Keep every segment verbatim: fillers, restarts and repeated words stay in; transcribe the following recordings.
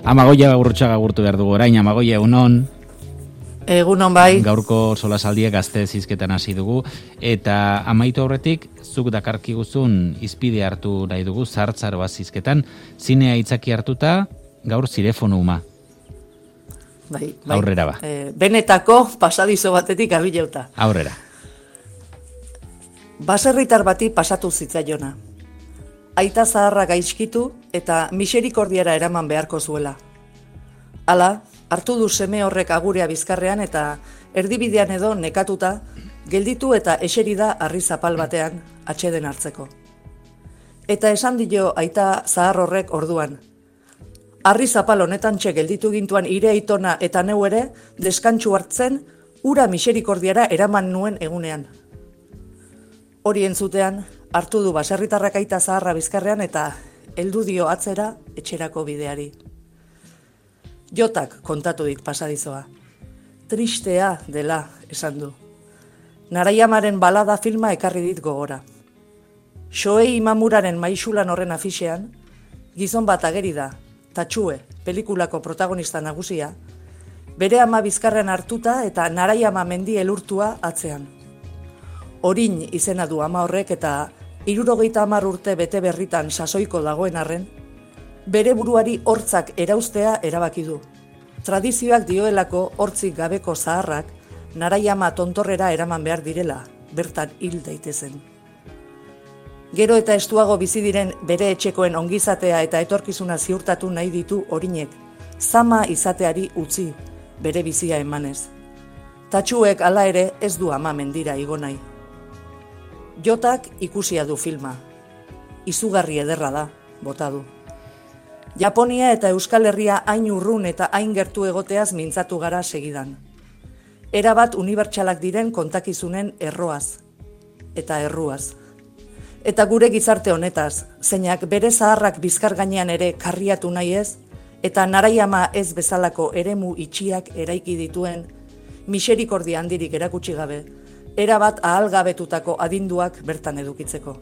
Amagoia Gurrutxaga agurtu behar dugu orain. Amagoia, egunon. Egunon bai. Gaurko solasaldiak gazte zizketan hasi dugu. Eta amaitu aurretik, zuk dakarki guzun izpide hartu nahi dugu, zartzaroa zizketan, zinea itzaki hartuta, gaur zirefonu uma. Bai, bai. Aurrera ba. E, benetako pasadizo batetik abileuta. Aurrera. Baserritar bati pasatu zitzaiona. Aita zaharra gaizkitu eta miserikordiara eraman beharko zuela. Hala, hartu du seme horrek agurea bizkarrean eta erdibidean edo nekatuta, gelditu eta eseri da harri zapal batean atseden hartzeko. Eta esan dio aita zahar horrek orduan. Harri zapal honetan txe gelditu gintuan ire aitona eta neu ere, deskantsu hartzen, ura miserikordiara eraman nuen egunean. Hori entzutean, hartu du baserritarrak aita zaharra bizkarrean eta heldu dio atzera etxerako bideari. Jotak kontatu dit pasadizoa. Tristea dela esan du. Naraiamaren balada filma ekarri dit gogora. Shoei Imamuraren maisulan horren afixean, gizon bat ageri da, Tatxue, pelikulako protagonista nagusia, bere ama bizkarrean hartuta eta Naraiama mendi elurtua atzean. Orin izena du ama horrek eta hirurogeita hamar urte bete berritan sasoiko dagoen arren, bere buruari hortzak erauztea erabaki du. Tradizioak dioelako hortzik gabeko zaharrak Naraiama tontorrera eraman behar direla, bertan hil daitezen. Gero eta estuago bizi diren bere etxekoen ongizatea eta etorkizuna ziurtatu nahi ditu Orinek, zama izateari utzi, bere bizia emanez. Tatxuek hala ere ez du ama mendira igo nahi. Jotak ikusia du filma. Izugarri ederra da, bota du. Japonia eta Euskal Herria hain urrun eta hain gertu egoteaz mintzatu gara segidan. Erabat unibertsalak diren kontakizunen erroaz eta erruaz. Eta gure gizarte honetaz, zeinak bere zaharrak bizkar gainean ere karriatu nahi ez, eta Naraiama ez bezalako eremu itxiak eraiki dituen, miserikordia handirik erakutsi gabe, erabat ahalgabetutako adinduak bertan edukitzeko.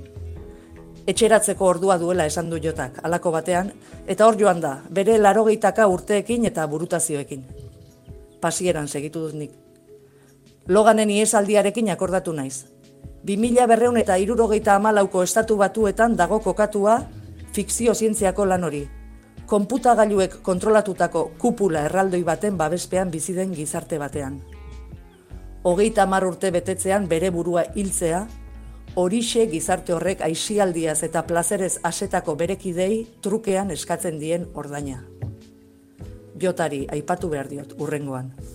Etxeratzeko ordua duela esan du Jotak, halako batean, eta hor joan da, bere larogeitaka urteekin eta burutazioekin. Pasieran segitu dut nik. Loganen iesaldiarekin akordatu naiz. bi mila berrehun eta hirurogeita hamalauko estatu batuetan dago kokatua fikzio zientziako lan hori. Konputagailuek kontrolatutako kupula erraldoi baten babespean bizi den gizarte batean. Hogeita hamar urte betetzean bere burua hiltzea, horixe gizarte horrek aisialdiaz eta plazerez asetako berekidei trukean eskatzen dien ordaina. Jotari aipatu behar diot urrengoan.